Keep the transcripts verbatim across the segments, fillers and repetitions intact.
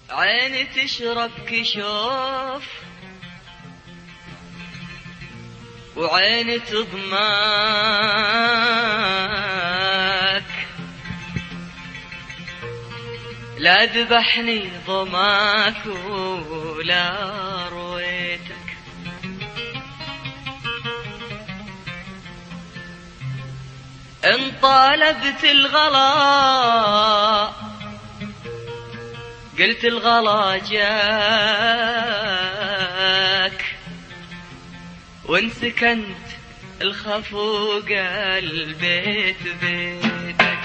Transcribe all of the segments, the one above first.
عيني تشرب كشوف وعيني تضماك، لا ذبحني ضماك ولا رويتك. ان طالبت الغلا قلت الغلا جاك، وان سكنت الخفو قلبيت بيتك.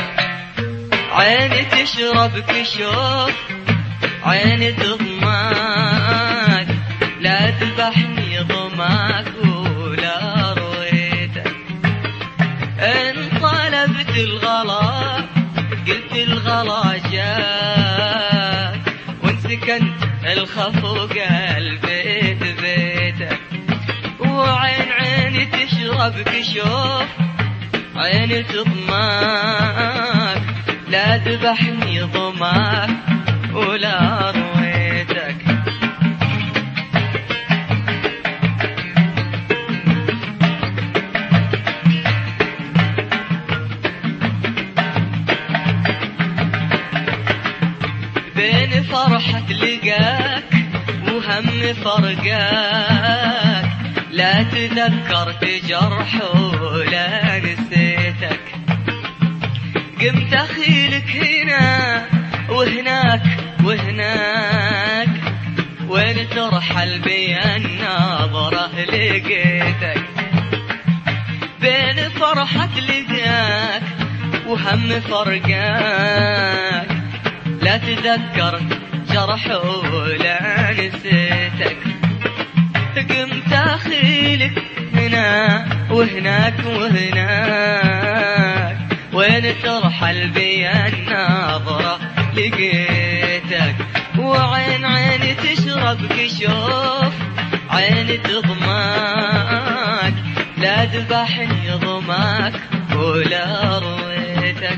عيني تشرب كشوف عيني تضماك، لا تذبحني ضماك ولا رويتك. ان طلبت الغلا قلت الغلا جاك، وان سكنت الخفو قلبيت بيتك. وعين عيني تشرب كشوف عيني تضماك، لا ذبحني ضماك ولا رويتك. بين فرحة لقاك وهم فرقاك، لا تذكرت جرح ولا نسيتك. قمت أخيلك هنا وهناك وهناك، وين ترحل بي الناظرة لقيتك. بين فرحة لقاك وهم فرقاك، لا تذكرت جرح ولا نسيتك. قمت أخيلك هنا وهناك وهناك، وين ترحل بي الناظرة لقيتك. وعين عيني تشرب كشوف عيني تضماك، لا ذبحني ضماك ولا رويتك.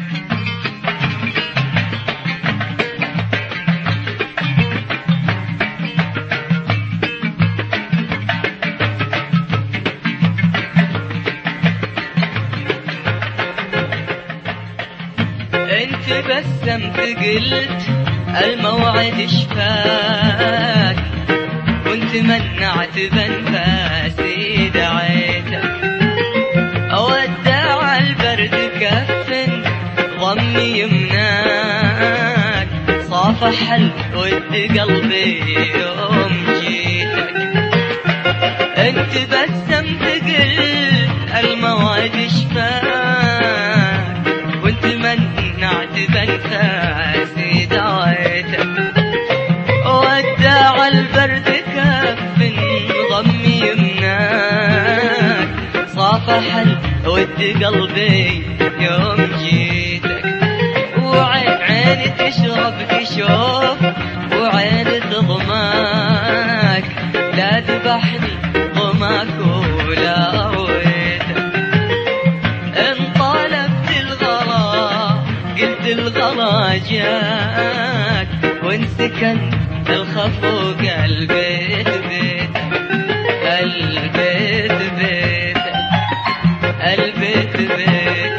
انت بسمت قلت الموعد شفاك، وانت منعت بنفاسي دعيتك. اودع البرد كفن ضمي يمناك، صافح الود قلبي يوم جيتك. انت بسمت قلت الموعد شفاك، وانت منعت بنفاسي دعيتك. ودع البرد كفن ضمي يمناك، صافح الود قلبي يوم جيتك. وعين عيني تشرب كشوف وعيني تضماك، لا ذبحني ضماك ولا رويتك. ان طالبت الغلا قلت الغلا جاك، وان سكنت الخفو قلبيت بيتك. البيت بيتك البيت بيتك